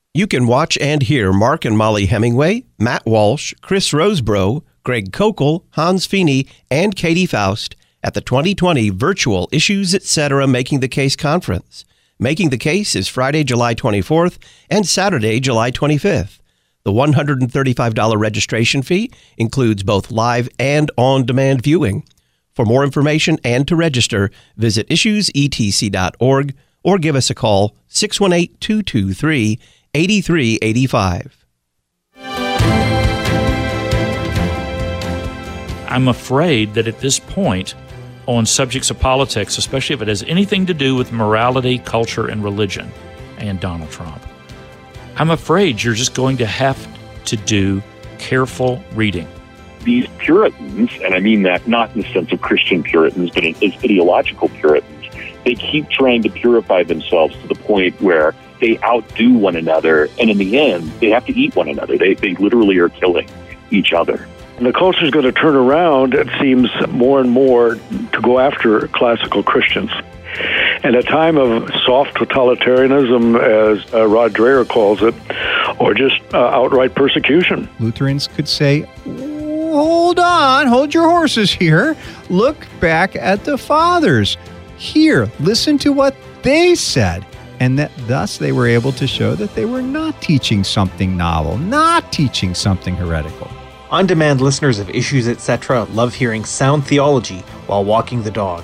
You can watch and hear Mark and Molly Hemingway, Matt Walsh, Chris Rosebrough, Greg Kokel, Hans Feeney, and Katie Faust at the 2020 virtual Issues Etc. Making the Case Conference. Making the Case is Friday, July 24th and Saturday, July 25th. The $135 registration fee includes both live and on-demand viewing. For more information and to register, visit issuesetc.org or give us a call 618-223-8385. I'm afraid that at this point, on subjects of politics, especially if it has anything to do with morality, culture, and religion, and Donald Trump, I'm afraid you're just going to have to do careful reading. These Puritans, and I mean that not in the sense of Christian Puritans, but as ideological Puritans, they keep trying to purify themselves to the point where they outdo one another, and in the end, they have to eat one another. They literally are killing each other. And the culture is going to turn around, it seems, more and more to go after classical Christians. In a time of soft totalitarianism, as Rod Dreher calls it, or just outright persecution. Lutherans could say, hold on, hold your horses here. Look back at the fathers. Here, listen to what they said. And that thus they were able to show that they were not teaching something novel, not teaching something heretical. On-demand listeners of Issues Etc. love hearing sound theology while walking the dog.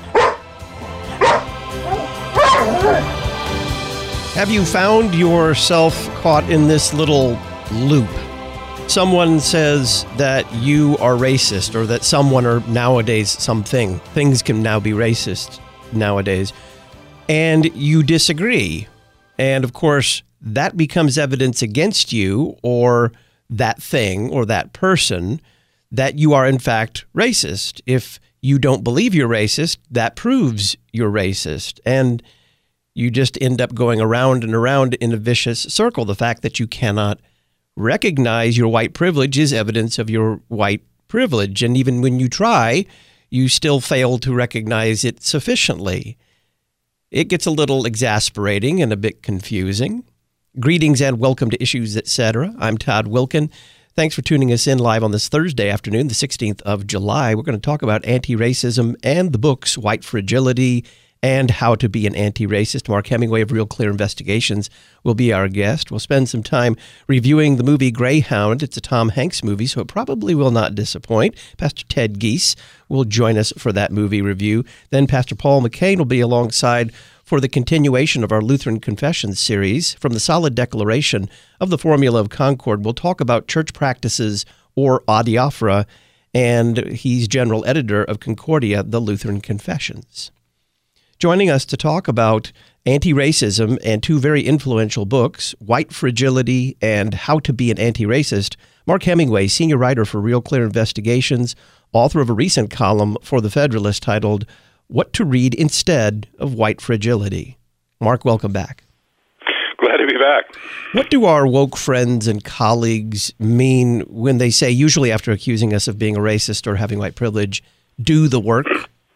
Have you found yourself caught in this little loop? Someone says that you are racist, or that someone, or nowadays something. Things can now be racist nowadays. And you disagree. And of course, that becomes evidence against you, or that thing, or that person, that you are in fact racist. If you don't believe you're racist, that proves you're racist. And you just end up going around and around in a vicious circle. The fact that you cannot recognize your white privilege is evidence of your white privilege. And even when you try, you still fail to recognize it sufficiently. It gets a little exasperating and a bit confusing. Greetings and welcome to Issues Etc. I'm Todd Wilkin. Thanks for tuning us in live on this Thursday afternoon, the 16th of July. We're going to talk about anti-racism and the books White Fragility and How to Be an Anti-Racist. Mark Hemingway of Real Clear Investigations will be our guest. We'll spend some time reviewing the movie Greyhound. It's a Tom Hanks movie, so it probably will not disappoint. Pastor Ted Giese will join us for that movie review. Then Pastor Paul McCain will be alongside for the continuation of our Lutheran Confessions series. From the Solid Declaration of the Formula of Concord, we'll talk about church practices, or adiaphora, and he's general editor of Concordia, the Lutheran Confessions. Joining us to talk about anti-racism and two very influential books, White Fragility and How to Be an Anti-Racist, Mark Hemingway, senior writer for Real Clear Investigations, author of a recent column for The Federalist titled What to Read Instead of White Fragility. Mark, welcome back. Glad to be back. What do our woke friends and colleagues mean when they say, usually after accusing us of being a racist or having white privilege, do the work?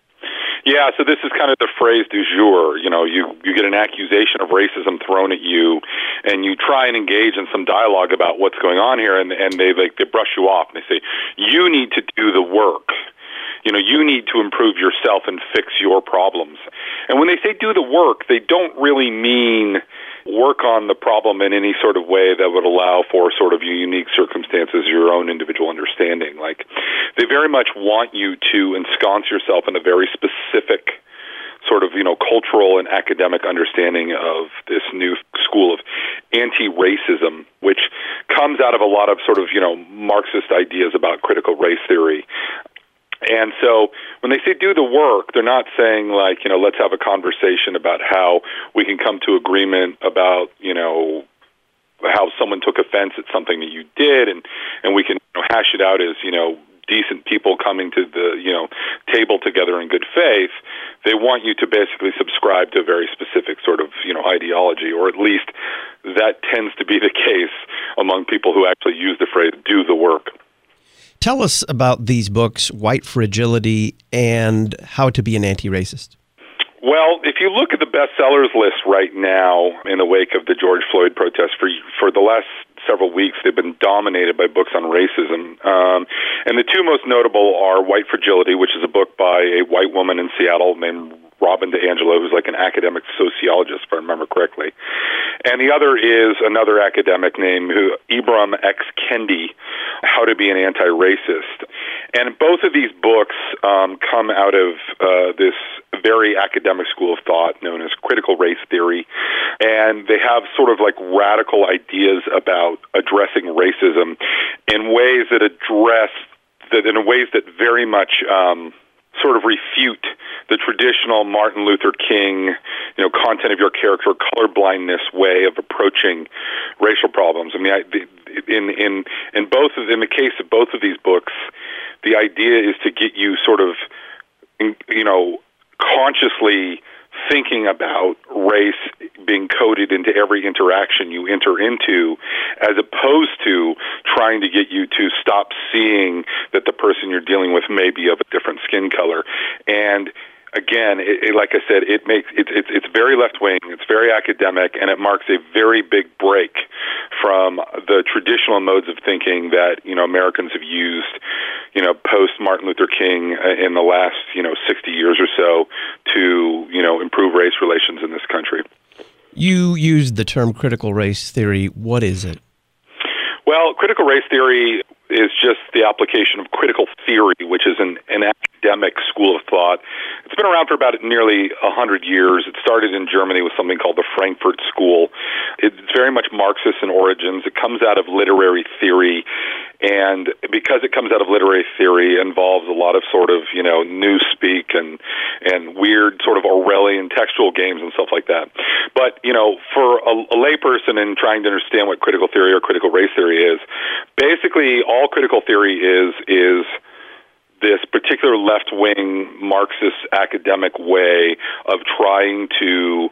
Yeah, so this is kind of the phrase du jour. You know, you get an accusation of racism thrown at you, and you try and engage in some dialogue about what's going on here, and they brush you off, and they say, you need to do the work. You know, you need to improve yourself and fix your problems. And when they say do the work, they don't really mean work on the problem in any sort of way that would allow for sort of unique circumstances, your own individual understanding. Like, they very much want you to ensconce yourself in a very specific sort of, cultural and academic understanding of this new school of anti-racism, which comes out of a lot of sort of, Marxist ideas about critical race theory. And so when they say do the work, they're not saying let's have a conversation about how we can come to agreement about, how someone took offense at something that you did, and we can hash it out as, decent people coming to the, table together in good faith. They want you to basically subscribe to a very specific sort of, ideology, or at least that tends to be the case among people who actually use the phrase do the work. Tell us about these books, White Fragility and How to Be an Anti-Racist. Well, if you look at the bestsellers list right now in the wake of the George Floyd protests, for the last several weeks, they've been dominated by books on racism. And the two most notable are White Fragility, which is a book by a white woman in Seattle named Robin DiAngelo, who's like an academic sociologist, if I remember correctly. And the other is another academic named Ibram X. Kendi, How to Be an Anti-Racist. And both of these books come out of this very academic school of thought known as critical race theory. And they have sort of like radical ideas about addressing racism in ways that very much sort of refute the traditional Martin Luther King, content of your character, colorblindness way of approaching racial problems. I mean, in the case of both of these books, the idea is to get you sort of, consciously thinking about race being coded into every interaction you enter into, as opposed to trying to get you to stop seeing that the person you're dealing with may be of a different skin color. And again, like I said, it's very left-wing, it's very academic, and it marks a very big break from the traditional modes of thinking that Americans have used, post Martin Luther King in the last 60 years or so to improve race relations in this country. You used the term critical race theory. What is it? Well, critical race theory is just the application of critical theory, which is an academic school of thought. It's been around for about nearly 100 years. It started in Germany with something called the Frankfurt School. It's very much Marxist in origins. It comes out of literary theory, and because it comes out of literary theory, it involves a lot of sort of, newspeak and weird sort of Orwellian textual games and stuff like that. But, for a layperson in trying to understand what critical theory or critical race theory is, basically all critical theory is this particular left-wing Marxist academic way of trying to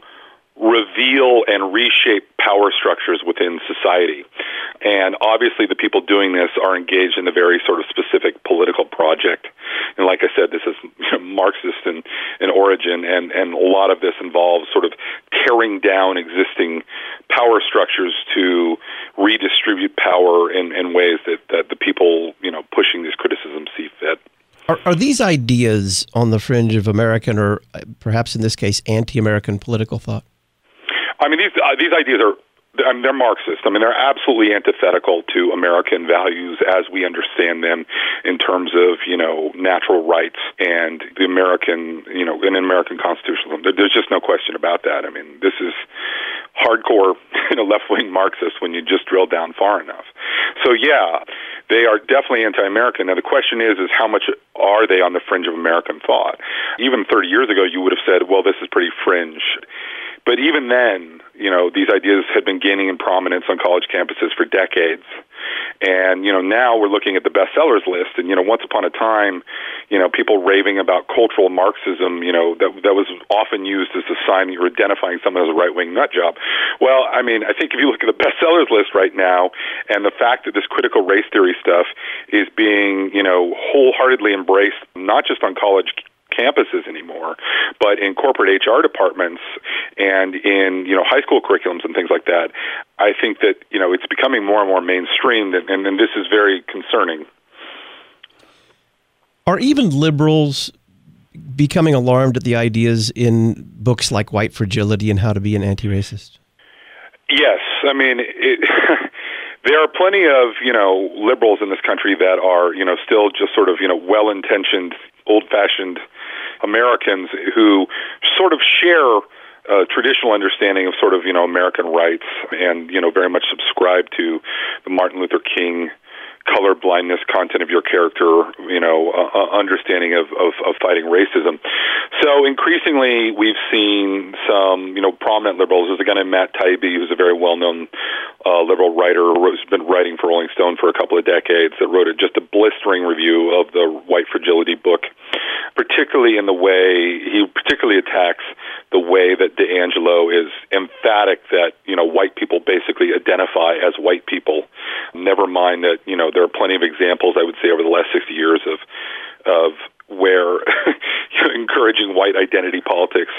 reveal and reshape power structures within society. And obviously the people doing this are engaged in a very sort of specific political project. And like I said, this is Marxist in origin, and a lot of this involves sort of tearing down existing power structures to redistribute power in ways that the people, pushing these criticisms see fit. Are these ideas on the fringe of American, or perhaps in this case, anti-American political thought? I mean, these ideas they're Marxist. I mean, they're absolutely antithetical to American values as we understand them in terms of, natural rights and the American, an American constitutionalism. There's just no question about that. I mean, this is hardcore, left-wing Marxist when you just drill down far enough. So, yeah, they are definitely anti-American. Now, the question is how much are they on the fringe of American thought? Even 30 years ago, you would have said, well, this is pretty fringe. But even then, these ideas had been gaining in prominence on college campuses for decades. And, now we're looking at the bestsellers list. And, once upon a time, people raving about cultural Marxism, that was often used as a sign that you're identifying someone as a right-wing nut job. Well, I mean, I think if you look at the bestsellers list right now, and the fact that this critical race theory stuff is being, wholeheartedly embraced, not just on college campuses anymore, but in corporate HR departments and in high school curriculums and things like that, I think that it's becoming more and more mainstream, and this is very concerning. Are even liberals becoming alarmed at the ideas in books like White Fragility and How to Be an Anti-Racist? Yes, I mean there are plenty of liberals in this country that are still just sort of well-intentioned, old-fashioned Americans who sort of share a traditional understanding of sort of, American rights and, very much subscribe to the Martin Luther King color blindness content of your character, understanding of fighting racism. So increasingly we've seen some, prominent liberals. There's a guy named Matt Taibbi, who's a very well-known liberal writer who's been writing for Rolling Stone for a couple of decades, that wrote just a blistering review of the White Fragility book, particularly in the way he particularly attacks the way that DiAngelo is emphatic that, white people basically identify as white people. Never mind that, there are plenty of examples, I would say, over the last 60 years of where encouraging white identity politics,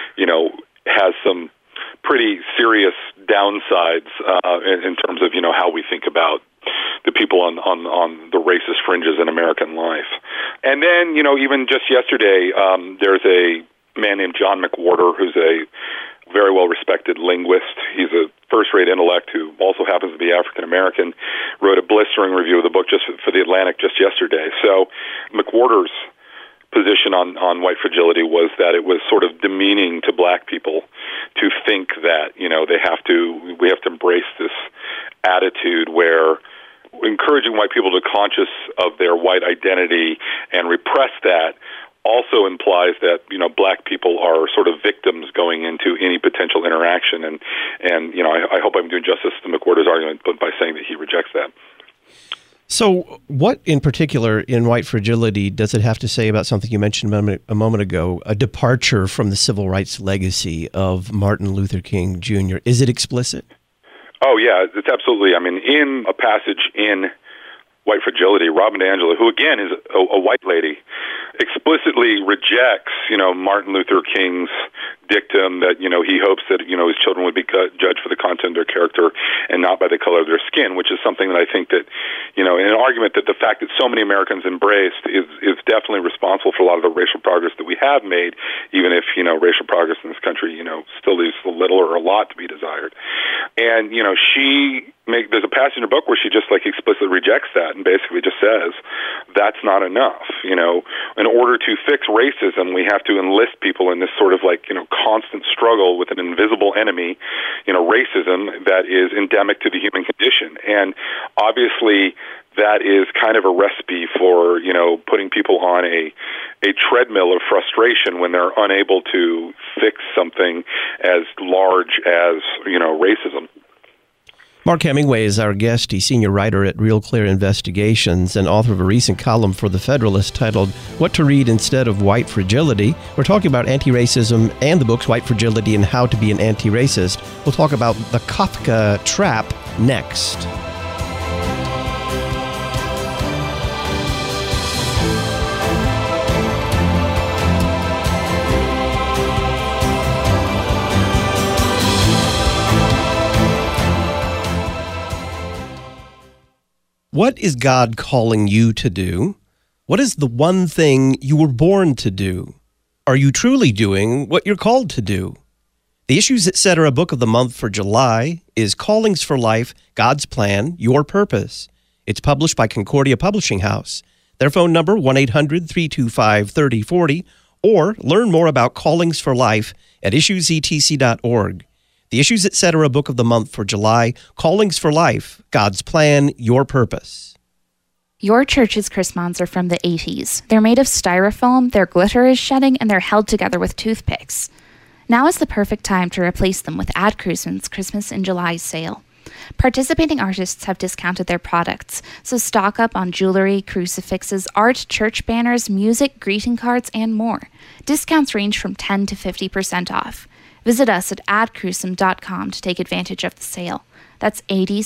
has some pretty serious downsides in terms of how we think about the people on the racist fringes in American life. And then even just yesterday, there's a man named John McWhorter, who's a very well-respected linguist. He's a first-rate intellect who also happens to be African-American, wrote a blistering review of the book just for The Atlantic just yesterday. So McWhorter's position on white fragility was that it was sort of demeaning to black people to think that, we have to embrace this attitude where encouraging white people to be conscious of their white identity and repress that also implies that black people are sort of victims going into any potential interaction, and I hope I'm doing justice to McWhorter's argument by saying that he rejects that. So, what in particular in White Fragility does it have to say about something you mentioned a moment ago, a departure from the civil rights legacy of Martin Luther King Jr.? Is it explicit? Oh yeah, it's absolutely. I mean, in a passage in White Fragility, Robin DiAngelo, who again is a white lady, explicitly rejects, Martin Luther King's dictum that, he hopes that, his children would be judged for the content of their character and not by the color of their skin, which is something that I think that, in an argument that the fact that so many Americans embraced is definitely responsible for a lot of the racial progress that we have made, even if, racial progress in this country, still leaves a little or a lot to be desired. And, there's a passage in her book where she just explicitly rejects that and basically just says that's not enough. In order to fix racism, we have to enlist people in this sort of constant struggle with an invisible enemy, racism that is endemic to the human condition. And obviously that is kind of a recipe for, putting people on a treadmill of frustration when they're unable to fix something as large as, racism. Mark Hemingway is our guest. He's senior writer at Real Clear Investigations and author of a recent column for The Federalist titled What to Read Instead of White Fragility. We're talking about anti-racism and the books White Fragility and How to Be an Anti-Racist. We'll talk about the Kafka trap next. What is God calling you to do? What is the one thing you were born to do? Are you truly doing what you're called to do? The Issues Etc. book of the month for July is Callings for Life, God's Plan, Your Purpose. It's published by Concordia Publishing House. Their phone number, 1-800-325-3040, or learn more about Callings for Life at issuesetc.org. The Issues Etc. book of the month for July, Callings for Life, God's Plan, Your Purpose. Your church's chrismons are from the 80s. They're made of styrofoam, their glitter is shedding, and they're held together with toothpicks. Now is the perfect time to replace them with Ad Chrisman's Christmas in July sale. Participating artists have discounted their products, so stock up on jewelry, crucifixes, art, church banners, music, greeting cards, and more. Discounts range from 10 to 50% off. Visit us at adcrucem.com to take advantage of the sale. That's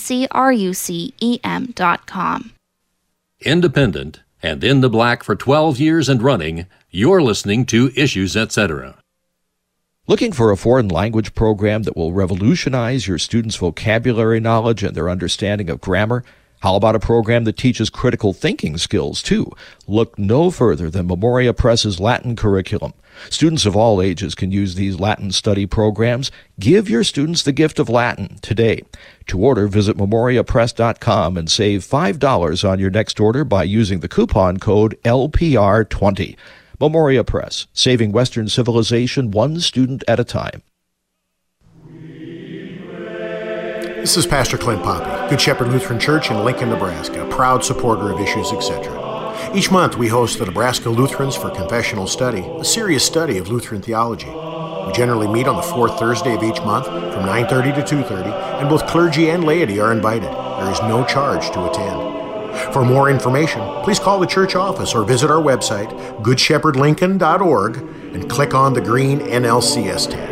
adcrucem.com. Independent and in the black for 12 years and running, you're listening to Issues Etc. Looking for a foreign language program that will revolutionize your students' vocabulary knowledge and their understanding of grammar? How about a program that teaches critical thinking skills, too? Look no further than Memoria Press's Latin curriculum. Students of all ages can use these Latin study programs. Give your students the gift of Latin today. To order, visit memoriapress.com and save $5 on your next order by using the coupon code LPR20. Memoria Press, saving Western civilization one student at a time. This is Pastor Clint Poppy, Good Shepherd Lutheran Church in Lincoln, Nebraska, a proud supporter of Issues Etc. Each month we host the Nebraska Lutherans for Confessional Study, a serious study of Lutheran theology. We generally meet on the fourth Thursday of each month from 9:30 to 2:30, and both clergy and laity are invited. There is no charge to attend. For more information, please call the church office or visit our website, goodshepherdlincoln.org, and click on the green NLCS tab.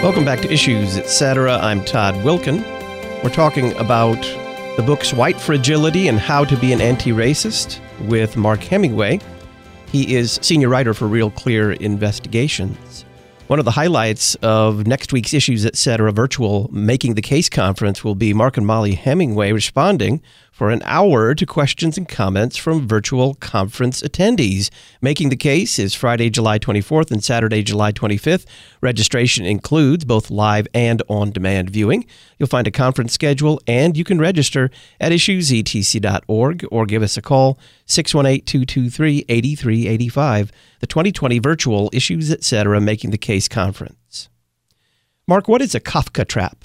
Welcome back to Issues, Etc. I'm Todd Wilkin. We're talking about the books White Fragility and How to Be an Anti-Racist with Mark Hemingway. He is senior writer for Real Clear Investigations. One of the highlights of next week's Issues, Etc. virtual Making the Case conference will be Mark and Molly Hemingway responding for an hour to questions and comments from virtual conference attendees. Making the Case is Friday, July 24th and Saturday, July 25th. Registration includes both live and on-demand viewing. You'll find a conference schedule, and you can register at issuesetc.org or give us a call, 618-223-8385, the 2020 virtual Issues, Etc. Making the Case conference. Mark, what is a Kafka trap?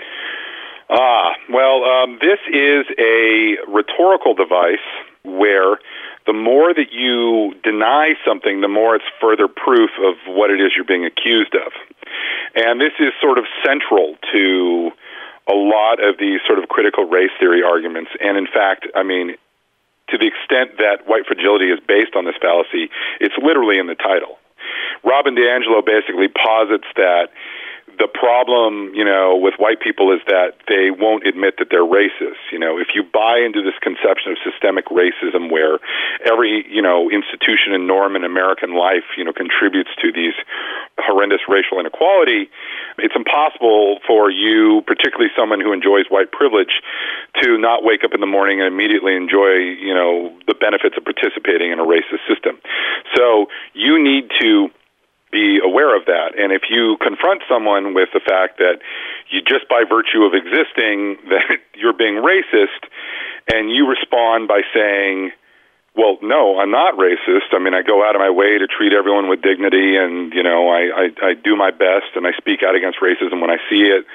This is a rhetorical device where the more that you deny something, the more it's further proof of what it is you're being accused of. And this is sort of central to a lot of these sort of critical race theory arguments. And in fact, I mean, to the extent that white fragility is based on this fallacy, it's literally in the title. Robin DiAngelo basically posits that the problem, with white people is that they won't admit that they're racist. If you buy into this conception of systemic racism where every, institution and norm in American life, contributes to these horrendous racial inequality, it's impossible for you, particularly someone who enjoys white privilege, to not wake up in the morning and immediately enjoy, the benefits of participating in a racist system. So you need to be aware of that. And if you confront someone with the fact that you just by virtue of existing that you're being racist, and you respond by saying, well, no, I'm not racist. I mean, I go out of my way to treat everyone with dignity, and, I do my best, and I speak out against racism when I see it.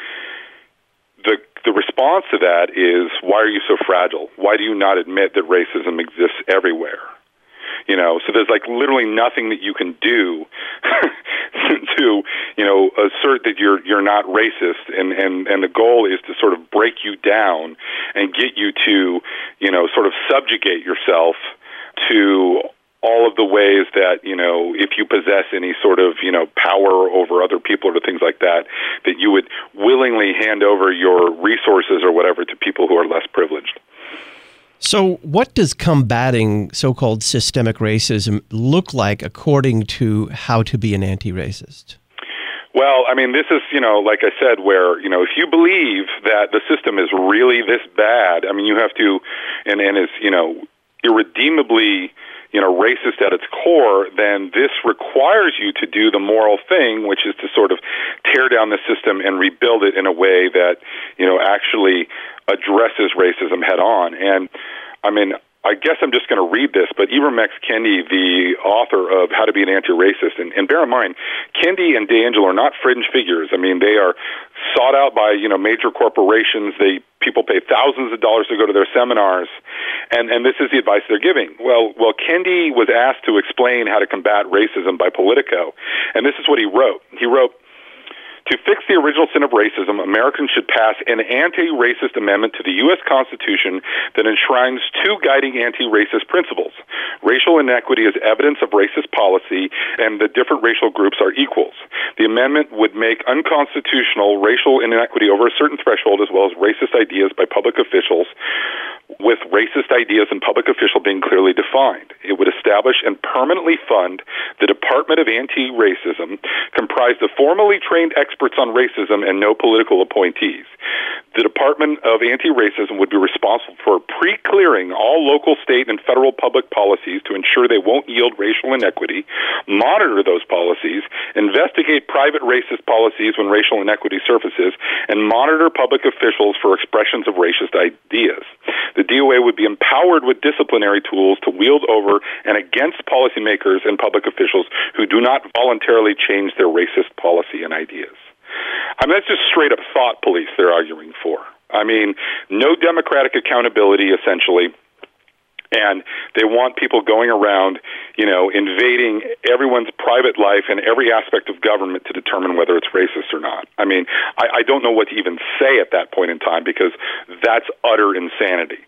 The response to that is, why are you so fragile? Why do you not admit that racism exists everywhere? So there's literally nothing that you can do to, assert that you're not racist. And the goal is to sort of break you down and get you to, sort of subjugate yourself to all of the ways that, if you possess any sort of, power over other people or things like that, that you would willingly hand over your resources or whatever to people who are less privileged. So what does combating so-called systemic racism look like according to How to Be an Anti-Racist? Well, I mean, this is, like I said, where, if you believe that the system is really this bad, I mean, you have to, and is, irredeemably, racist at its core, then this requires you to do the moral thing, which is to sort of tear down the system and rebuild it in a way that, actually addresses racism head on. And, I mean, I guess I'm just going to read this, but Ibram X. Kendi, the author of How to Be an Anti-Racist, and bear in mind, Kendi and DiAngelo are not fringe figures. I mean, they are sought out by, major corporations. People pay thousands of dollars to go to their seminars, and this is the advice they're giving. Well, Kendi was asked to explain how to combat racism by Politico, and this is what he wrote. He wrote, "To fix the original sin of racism, Americans should pass an anti-racist amendment to the U.S. Constitution that enshrines two guiding anti-racist principles. Racial inequity is evidence of racist policy, and the different racial groups are equals. The amendment would make unconstitutional racial inequity over a certain threshold, as well as racist ideas by public officials, with racist ideas and public official being clearly defined. It would establish and permanently fund the Department of Anti-Racism, comprised of formally trained experts on racism and no political appointees. The Department of Anti-Racism would be responsible for pre-clearing all local, state, and federal public policies to ensure they won't yield racial inequity, monitor those policies, investigate private racist policies when racial inequity surfaces, and monitor public officials for expressions of racist ideas. The DOA would be empowered with disciplinary tools to wield over and against policymakers and public officials who do not voluntarily change their racist policy and ideas." I mean, that's just straight up thought police they're arguing for. I mean, no democratic accountability, essentially. And they want people going around, invading everyone's private life and every aspect of government to determine whether it's racist or not. I mean, I don't know what to even say at that point in time, because that's utter insanity.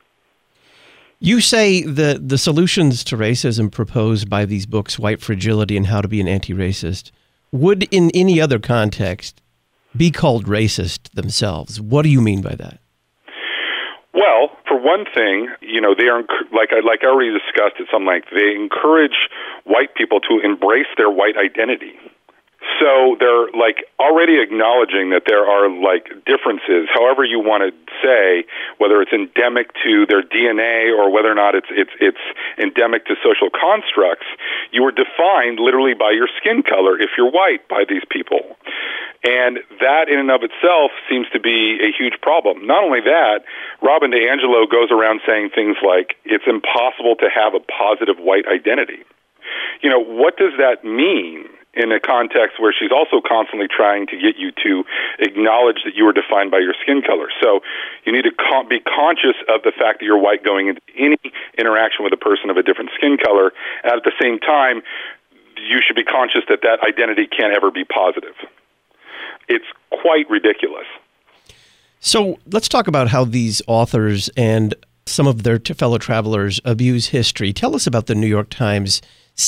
You say that the solutions to racism proposed by these books, White Fragility and How to Be an Anti-Racist, would in any other context be called racist themselves. What do you mean by that? Well, for one thing, they are, like I already discussed at some length, they encourage white people to embrace their white identity. So they're already acknowledging that there are differences, however you want to say, whether it's endemic to their DNA or whether or not it's endemic to social constructs. You are defined literally by your skin color if you're white by these people. And that in and of itself seems to be a huge problem. Not only that, Robin DiAngelo goes around saying things like, it's impossible to have a positive white identity. What does that mean in a context where she's also constantly trying to get you to acknowledge that you are defined by your skin color? So you need to be conscious of the fact that you're white going into any interaction with a person of a different skin color. At the same time, you should be conscious that that identity can't ever be positive. It's quite ridiculous. So let's talk about how these authors and some of their fellow travelers abuse history. Tell us about the New York Times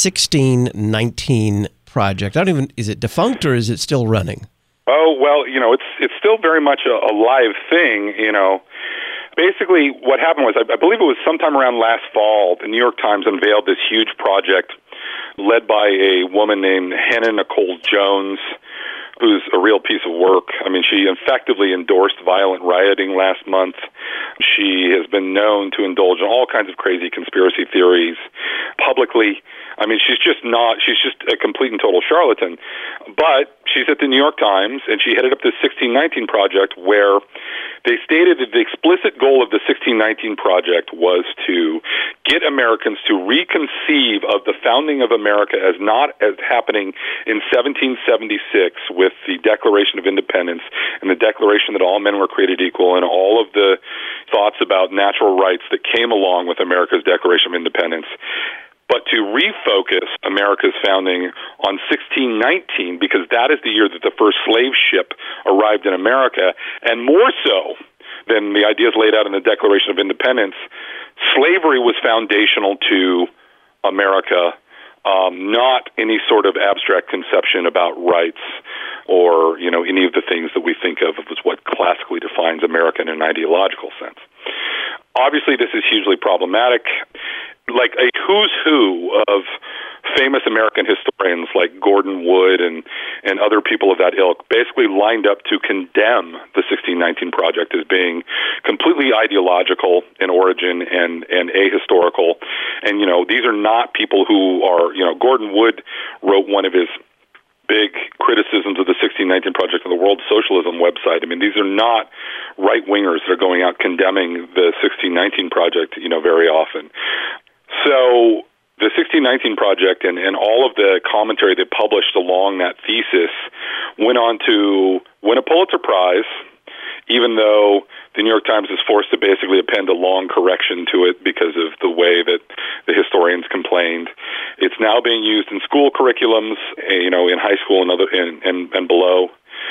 1619 project. Is it defunct or is it still running? Oh, well, it's still very much a live thing, Basically, what happened was, I believe it was sometime around last fall, the New York Times unveiled this huge project led by a woman named Hannah Nicole Jones, who's a real piece of work. I mean, she effectively endorsed violent rioting last month. She has been known to indulge in all kinds of crazy conspiracy theories publicly. I mean, she's just a complete and total charlatan. But she's at the New York Times, and she headed up this 1619 project where they stated that the explicit goal of the 1619 project was to get Americans to reconceive of the founding of America as not as happening in 1776 with the Declaration of Independence and the declaration that all men were created equal and all of the thoughts about natural rights that came along with America's Declaration of Independence, but to refocus America's founding on 1619 because that is the year that the first slave ship arrived in America, and more so than the ideas laid out in the Declaration of Independence, slavery was foundational to America, not any sort of abstract conception about rights or, any of the things that we think of as what classically defines America in an ideological sense. Obviously, this is hugely problematic. Like a who's who of famous American historians like Gordon Wood and other people of that ilk basically lined up to condemn the 1619 project as being completely ideological in origin and ahistorical. And, these are not people who are, Gordon Wood wrote one of his big criticisms of the 1619 project on the World Socialism website. I mean, these are not right-wingers that are going out condemning the 1619 project, very often. So the 1619 project and all of the commentary they published along that thesis went on to win a Pulitzer Prize, even though the New York Times is forced to basically append a long correction to it because of the way that the historians complained. It's now being used in school curriculums, in high school and and below.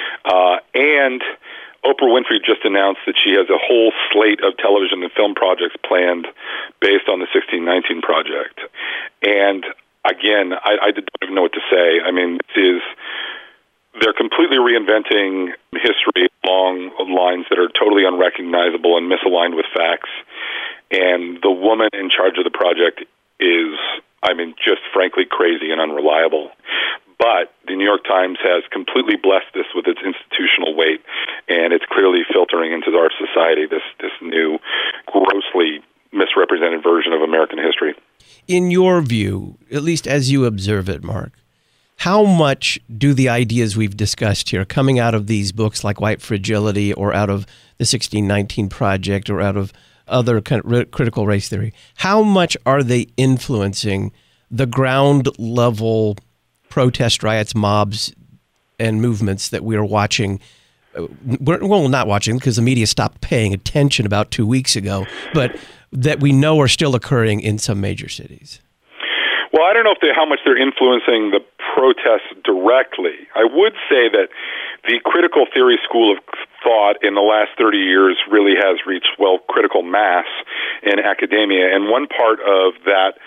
And Oprah Winfrey just announced that she has a whole slate of television and film projects planned based on the 1619 project. And again, I don't even know what to say. I mean, they're completely reinventing history along lines that are totally unrecognizable and misaligned with facts. And the woman in charge of the project is, just frankly crazy and unreliable. But the New York Times has completely blessed this with its institutional weight, and it's clearly filtering into our society, this new, grossly misrepresented version of American history. In your view, at least as you observe it, Mark, how much do the ideas we've discussed here, coming out of these books like White Fragility or out of the 1619 Project or out of other kind of critical race theory, how much are they influencing the ground level protest riots, mobs, and movements that we are watching? Well, not watching because the media stopped paying attention about 2 weeks ago, but that we know are still occurring in some major cities. Well, I don't know how much they're influencing the protests directly. I would say that the critical theory school of thought in the last 30 years really has reached, critical mass in academia. And one part of that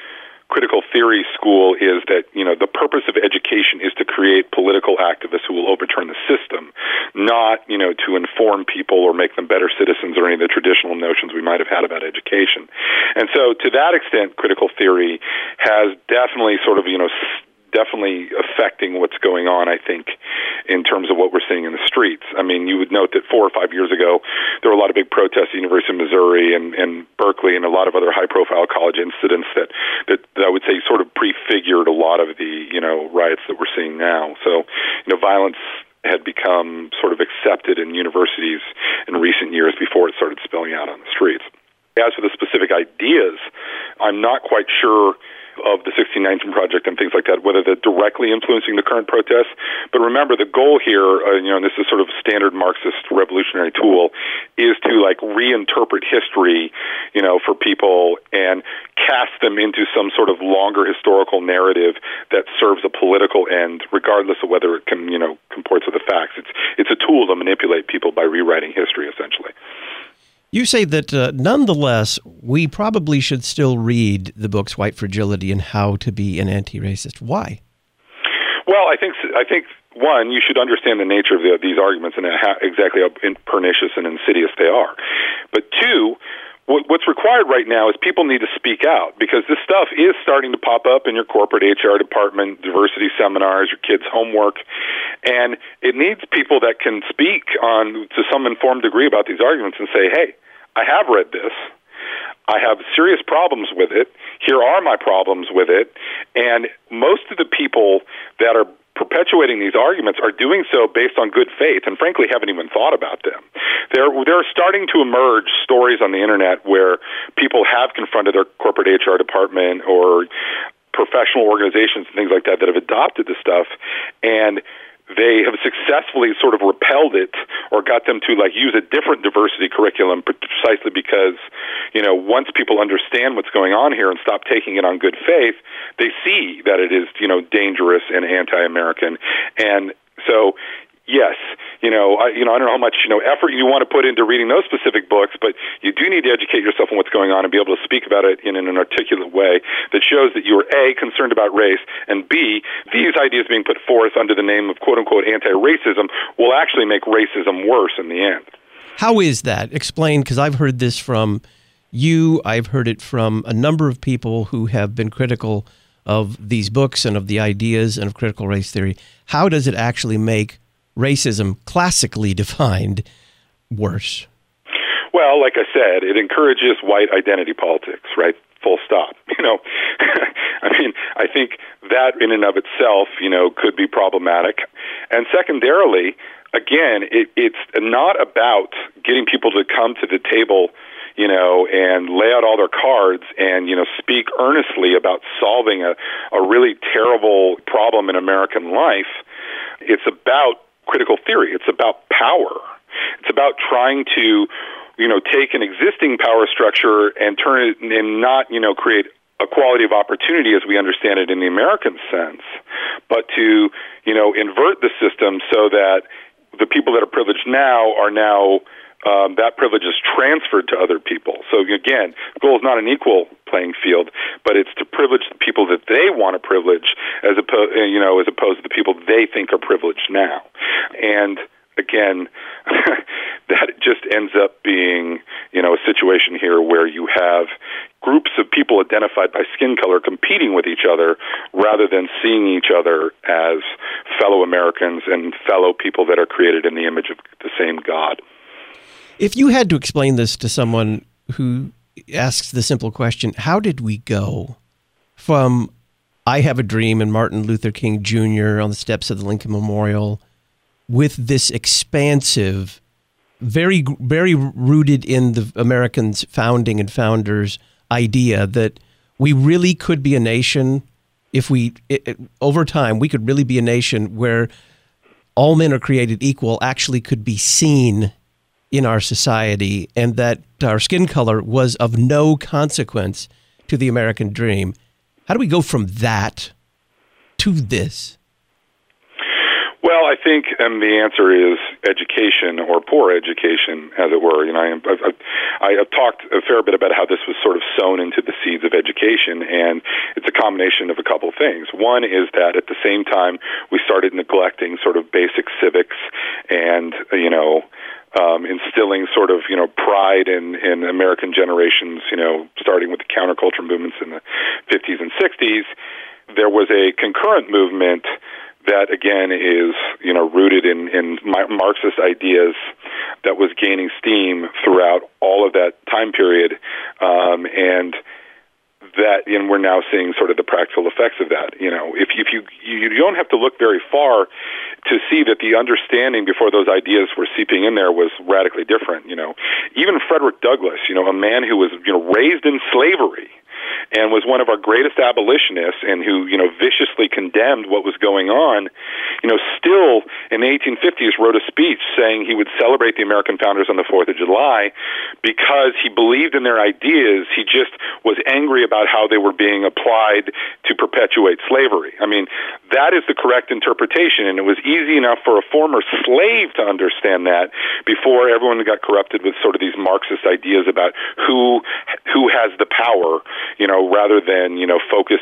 critical theory school is that, the purpose of education is to create political activists who will overturn the system, not, to inform people or make them better citizens or any of the traditional notions we might have had about education. And so to that extent, critical theory has definitely sort of, definitely affecting what's going on, I think, in terms of what we're seeing in the streets. I mean, you would note that 4 or 5 years ago, there were a lot of big protests at the University of Missouri and Berkeley and a lot of other high-profile college incidents that I would say sort of prefigured a lot of the, riots that we're seeing now. So, violence had become sort of accepted in universities in recent years before it started spilling out on the streets. As for the specific ideas, I'm not quite sure of the 1619 Project and things like that, whether they're directly influencing the current protests. But remember, the goal here, and this is sort of standard Marxist revolutionary tool, is to reinterpret history, for people and cast them into some sort of longer historical narrative that serves a political end, regardless of whether it can, comports with the facts. It's a tool to manipulate people by rewriting history, essentially. You say that nonetheless, we probably should still read the books White Fragility and How to Be an Anti-Racist. Why? Well, I think one, you should understand the nature of these arguments and exactly how pernicious and insidious they are. But two, what's required right now is people need to speak out, because this stuff is starting to pop up in your corporate HR department, diversity seminars, your kids' homework, and it needs people that can speak on to some informed degree about these arguments and say, hey, I have read this. I have serious problems with it. Here are my problems with it. And most of the people that are perpetuating these arguments are doing so based on good faith and frankly haven't even thought about them. There are starting to emerge stories on the internet where people have confronted their corporate HR department or professional organizations and things like that have adopted this stuff, and they have successfully sort of repelled it or got them to use a different diversity curriculum precisely because, once people understand what's going on here and stop taking it on good faith, they see that it is, dangerous and anti-American. And so, yes, I don't know how much, effort you want to put into reading those specific books, but you do need to educate yourself on what's going on and be able to speak about it in an articulate way that shows that you are, A, concerned about race, and B, these ideas being put forth under the name of quote-unquote anti-racism will actually make racism worse in the end. How is that? Explain, because I've heard this from you. I've heard it from a number of people who have been critical of these books and of the ideas and of critical race theory. How does it actually make racism, classically defined, worse? Well, like I said, it encourages white identity politics, right? Full stop. I think that in and of itself, could be problematic. And secondarily, again, it's not about getting people to come to the table, and lay out all their cards and, speak earnestly about solving a really terrible problem in American life. It's about critical theory. It's about power. It's about trying to, take an existing power structure and turn it and not, create equality of opportunity as we understand it in the American sense, but to, invert the system so that the people that are privileged now are now that privilege is transferred to other people. So again, the goal is not an equal playing field, but it's to privilege the people that they want to privilege as opposed to the people they think are privileged now. And again, that just ends up being, a situation here where you have groups of people identified by skin color competing with each other rather than seeing each other as fellow Americans and fellow people that are created in the image of the same God. If you had to explain this to someone who asks the simple question, how did we go from I Have a Dream and Martin Luther King Jr. on the steps of the Lincoln Memorial with this expansive, very, very rooted in the Americans' founding and founders' idea that we really could be a nation if over time, we could really be a nation where all men are created equal actually could be seen in our society, and that our skin color was of no consequence to the American dream. How do we go from that to this? Well, Well, I think the answer is education, or poor education, as it were. I have talked a fair bit about how this was sort of sown into the seeds of education, and it's a combination of a couple of things. One is that at the same time we started neglecting sort of basic civics and, instilling sort of, pride in American generations, starting with the counterculture movements in the 50s and 60s. There was a concurrent movement that, again, is, rooted in Marxist ideas that was gaining steam throughout all of that time period, and we're now seeing sort of the practical effects of that. If you don't have to look very far to see that the understanding before those ideas were seeping in there was radically different. Even Frederick Douglass, a man who was raised in slavery and was one of our greatest abolitionists, and who viciously condemned what was going on, still in the 1850s wrote a speech saying he would celebrate the American founders on the 4th of July because he believed in their ideas. He just was angry about how they were being applied to perpetuate slavery. I mean, that is the correct interpretation, and it was easy enough for a former slave to understand that before everyone got corrupted with sort of these Marxist ideas about who has the power, rather than, focus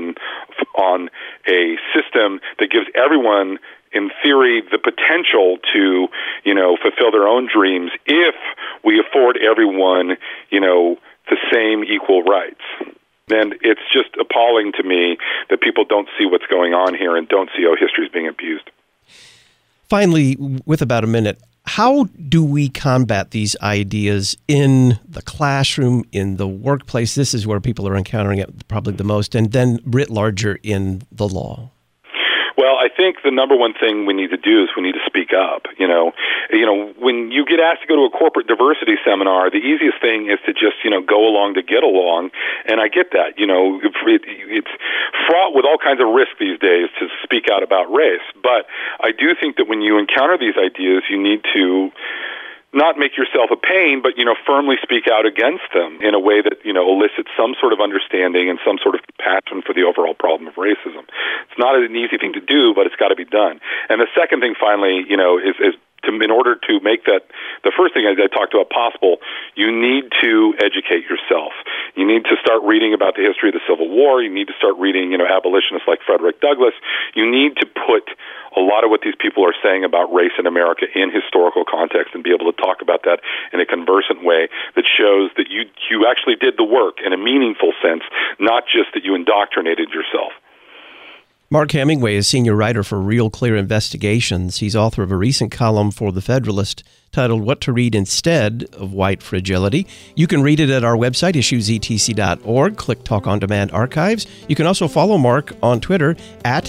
on a system that gives everyone, in theory, the potential to, fulfill their own dreams if we afford everyone, the same equal rights. And it's just appalling to me that people don't see what's going on here and don't see how history is being abused. Finally, with about a minute, how do we combat these ideas in the classroom, in the workplace? This is where people are encountering it probably the most, and then writ larger in the law. Well, I think the number one thing we need to do is we need to speak up. When you get asked to go to a corporate diversity seminar, the easiest thing is to just, go along to get along. And I get that. It's fraught with all kinds of risk these days to speak out about race. But I do think that when you encounter these ideas, you need to not make yourself a pain, but, firmly speak out against them in a way that, elicits some sort of understanding and some sort of compassion for the overall problem of racism. It's not an easy thing to do, but it's got to be done. And the second thing, finally, is in order to make that, the first thing I talked about possible, you need to educate yourself. You need to start reading about the history of the Civil War. You need to start reading, abolitionists like Frederick Douglass. You need to put a lot of what these people are saying about race in America in historical context and be able to talk about that in a conversant way that shows that you actually did the work in a meaningful sense, not just that you indoctrinated yourself. Mark Hemingway is senior writer for Real Clear Investigations. He's author of a recent column for The Federalist titled What to Read Instead of White Fragility. You can read it at our website, issuesetc.org. Click Talk On Demand Archives. You can also follow Mark on Twitter at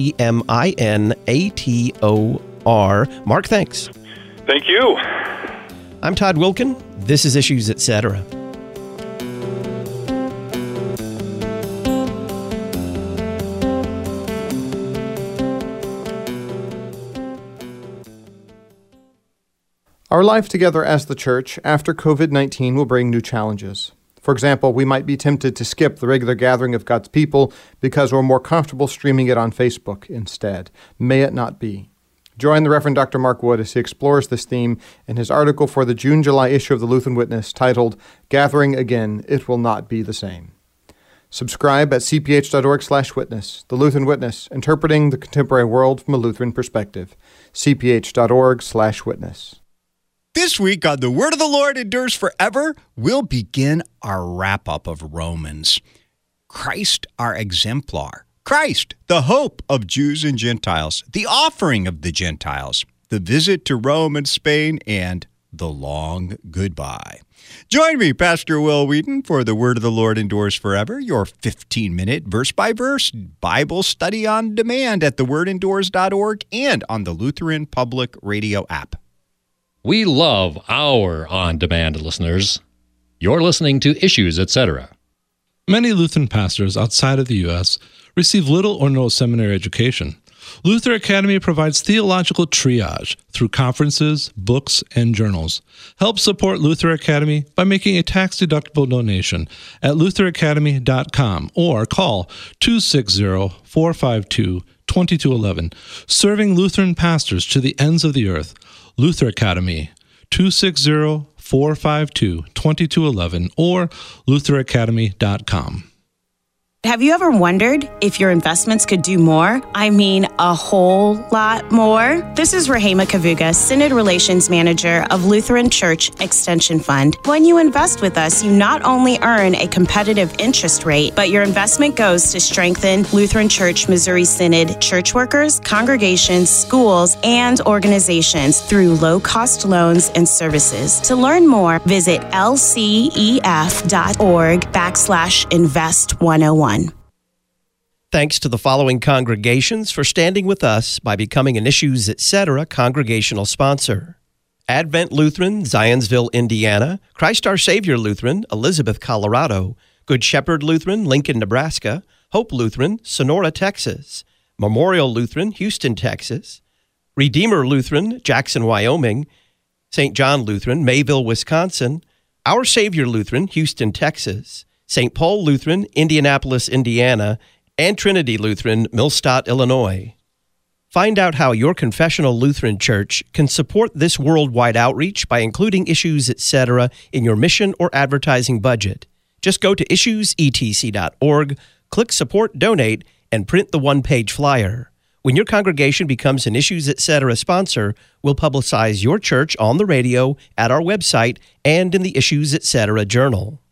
HEMINATOR. Mark, thanks. Thank you. I'm Todd Wilkin. This is Issues Etc. Our life together as the church after COVID-19 will bring new challenges. For example, we might be tempted to skip the regular gathering of God's people because we're more comfortable streaming it on Facebook instead. May it not be. Join the Reverend Dr. Mark Wood as he explores this theme in his article for the June-July issue of the Lutheran Witness titled, Gathering Again, It Will Not Be the Same. Subscribe at cph.org/witness. The Lutheran Witness, interpreting the contemporary world from a Lutheran perspective. cph.org/witness. This week on The Word of the Lord Endures Forever, we'll begin our wrap-up of Romans. Christ, our exemplar. Christ, the hope of Jews and Gentiles. The offering of the Gentiles. The visit to Rome and Spain, and the long goodbye. Join me, Pastor Will Wheaton, for The Word of the Lord Endures Forever, your 15-minute verse-by-verse Bible study on demand at thewordendures.org and on the Lutheran Public Radio app. We love our on-demand listeners. You're listening to Issues, Etc. Many Lutheran pastors outside of the U.S. receive little or no seminary education. Luther Academy provides theological triage through conferences, books, and journals. Help support Luther Academy by making a tax-deductible donation at lutheracademy.com or call 260-452-20 2211. Serving Lutheran pastors to the ends of the earth. Luther Academy, 260-452-2211 or lutheracademy.com. Have you ever wondered if your investments could do more? I mean, a whole lot more? This is Rahema Kavuga, Synod Relations Manager of Lutheran Church Extension Fund. When you invest with us, you not only earn a competitive interest rate, but your investment goes to strengthen Lutheran Church Missouri Synod church workers, congregations, schools, and organizations through low-cost loans and services. To learn more, visit lcef.org/invest101. Thanks to the following congregations for standing with us by becoming an Issues Etc. congregational sponsor: Advent Lutheran, Zionsville, Indiana; Christ Our Savior Lutheran, Elizabeth, Colorado; Good Shepherd Lutheran, Lincoln, Nebraska; Hope Lutheran, Sonora, Texas; Memorial Lutheran, Houston, Texas; Redeemer Lutheran, Jackson, Wyoming; St. John Lutheran, Mayville, Wisconsin; Our Savior Lutheran, Houston, Texas; St. Paul Lutheran, Indianapolis, Indiana; and Trinity Lutheran, Millstadt, Illinois. Find out how your confessional Lutheran church can support this worldwide outreach by including Issues Etc. in your mission or advertising budget. Just go to issuesetc.org, click Support Donate, and print the one-page flyer. When your congregation becomes an Issues Etc. sponsor, we'll publicize your church on the radio, at our website, and in the Issues Etc. journal.